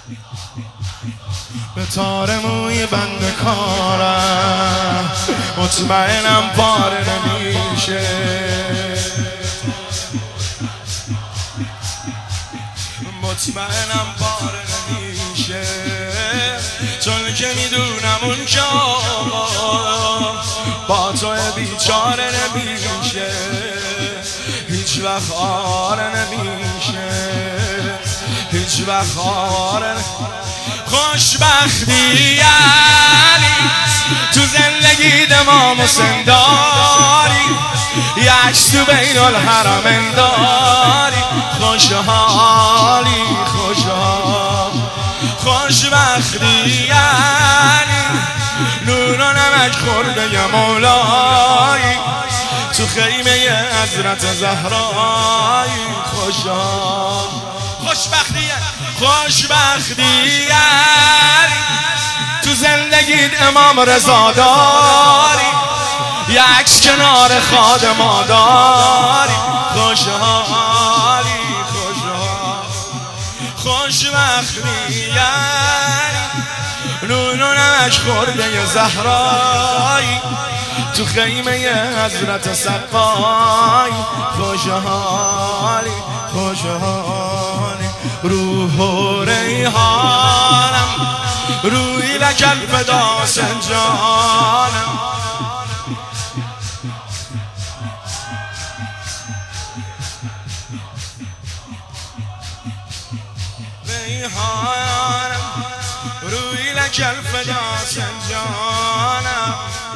به تار موی بند کارم مطمئنم پاره نمیشه. مطمئنم پاره نمیشه، چون که میدونم اونجا با تو بیچاره نمیشه، هیچ وقت آره نمیشه، هیچ وقت آره. خوشبختی یعنی تو زندگی دمام و سنداری، یک عکس تو بین الحرمین داری، خوشحالی خوشحال. خوشبختی یعنی نور و نمک خورده ی مولایی، تو خیمه حضرت زهرایی، خوشحال. خوشبختی یعنی تو زندگیت امام رضا داری، یک عکس کنار خادما داری، خوشحالی خوشحال. خوشبختی یعنی نون و نمک خورده ی زهرایی، تو خیمه حضرت سقایی، خوشحالی خوشحالی. روح و ریحانم روی لکل فدا سنجانم، ریحانم روی لکل فدا سنجانم.